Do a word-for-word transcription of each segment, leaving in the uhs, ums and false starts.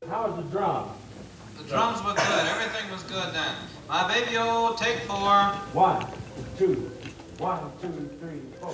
How was the drum? The drums were good. Everything was good then. My baby, oh, take four. One, two, one, two, three, four.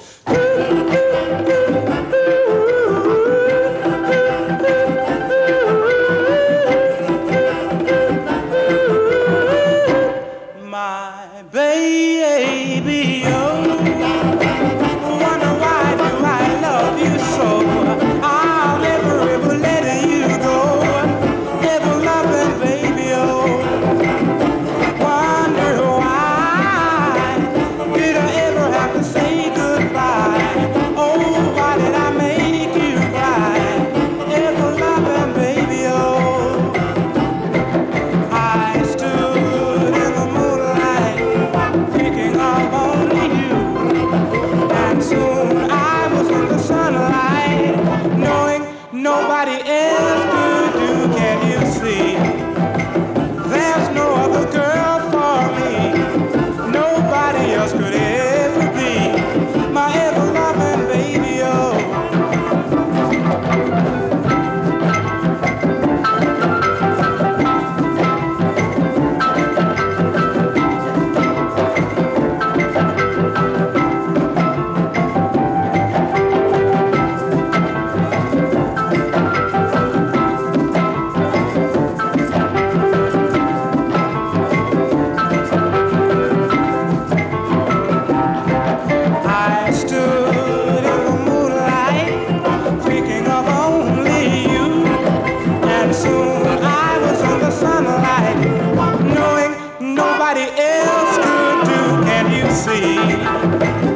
My baby, oh, wonder why do I love you so? I'll never ever let you go. Never loving baby, oh, wonder why did I ever have to say goodbye? Oh, why did I make you cry? Ever loving baby, oh, I stood in the moonlight thinking of only you, and soon I was in the sunlight knowing nobody else could do. Can you see? There's no other girl for me. Nobody else could ever be my ever-loving baby, oh. I stood in the moonlight thinking of only you, and soon I was in the sunlight knowing nobody else could do. Can you see?